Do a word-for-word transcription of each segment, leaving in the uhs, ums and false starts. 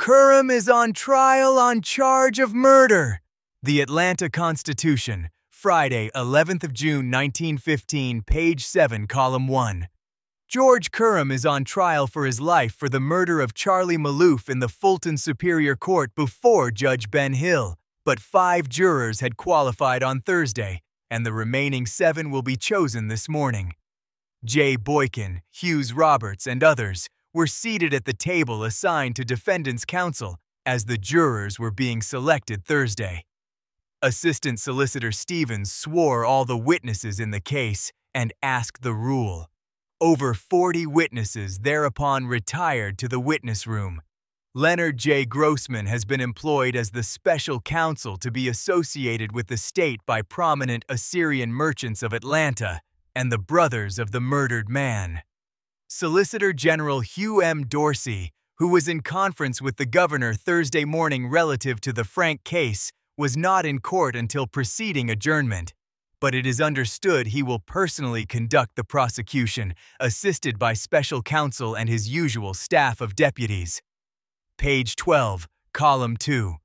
Curran is on trial on charge of murder. The Atlanta Constitution, Friday, eleventh of June nineteen fifteen, page seven, column one. George Curran is on trial for his life for the murder of Charlie Maloof in the Fulton Superior Court before Judge Ben Hill, but five jurors had qualified on Thursday, and the remaining seven will be chosen this morning. Jay Boykin, Hughes Roberts, and others were seated at the table assigned to defendants' counsel as the jurors were being selected Thursday. Assistant Solicitor Stevens swore all the witnesses in the case and asked the rule. Over forty witnesses thereupon retired to the witness room. Leonard J. Grossman has been employed as the special counsel to be associated with the state by prominent Assyrian merchants of Atlanta and the brothers of the murdered man. Solicitor General Hugh M. Dorsey, who was in conference with the governor Thursday morning relative to the Frank case, was not in court until preceding adjournment, but it is understood he will personally conduct the prosecution, assisted by special counsel and his usual staff of deputies. Page twelve, column two.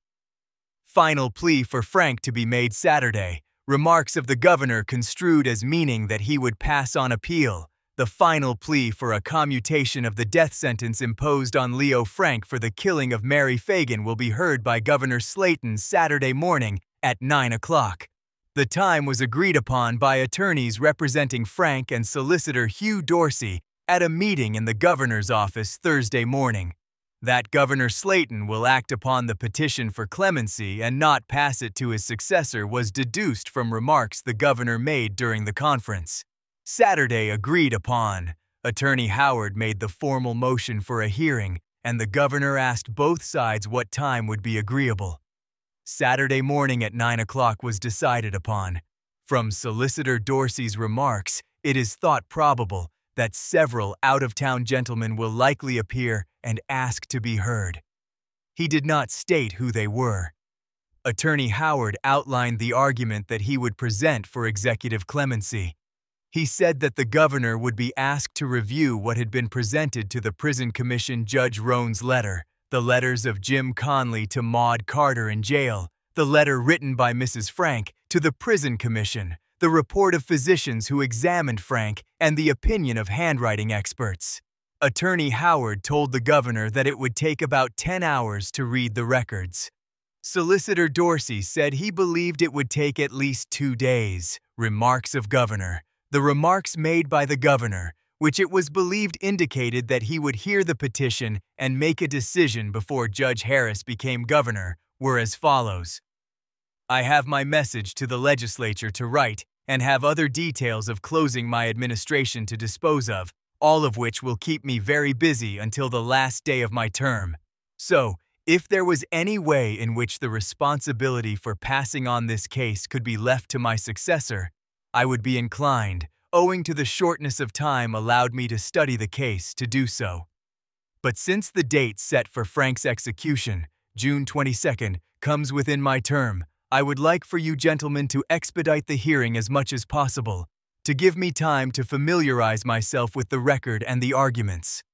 Final plea for Frank to be made Saturday. Remarks of the governor construed as meaning that he would pass on appeal. The final plea for a commutation of the death sentence imposed on Leo Frank for the killing of Mary Fagan will be heard by Governor Slayton Saturday morning at nine o'clock. The time was agreed upon by attorneys representing Frank and Solicitor Hugh Dorsey at a meeting in the governor's office Thursday morning. That Governor Slayton will act upon the petition for clemency and not pass it to his successor was deduced from remarks the governor made during the conference. Saturday agreed upon. Attorney Howard made the formal motion for a hearing, and the governor asked both sides what time would be agreeable. Saturday morning at nine o'clock was decided upon. From Solicitor Dorsey's remarks, it is thought probable that several out-of-town gentlemen will likely appear and ask to be heard. He did not state who they were. Attorney Howard outlined the argument that he would present for executive clemency. He said that the governor would be asked to review what had been presented to the Prison Commission Judge Roan's letter, the letters of Jim Conley to Maude Carter in jail, the letter written by Missus Frank to the Prison Commission, the report of physicians who examined Frank, and the opinion of handwriting experts. Attorney Howard told the governor that it would take about ten hours to read the records. Solicitor Dorsey said he believed it would take at least two days. Remarks of governor. The remarks made by the governor, which it was believed indicated that he would hear the petition and make a decision before Judge Harris became governor, were as follows. I have my message to the legislature to write and have other details of closing my administration to dispose of, all of which will keep me very busy until the last day of my term. So, if there was any way in which the responsibility for passing on this case could be left to my successor, I would be inclined, owing to the shortness of time allowed me to study the case, to do so. But since the date set for Frank's execution, June twenty-second, comes within my term, I would like for you gentlemen to expedite the hearing as much as possible, to give me time to familiarize myself with the record and the arguments.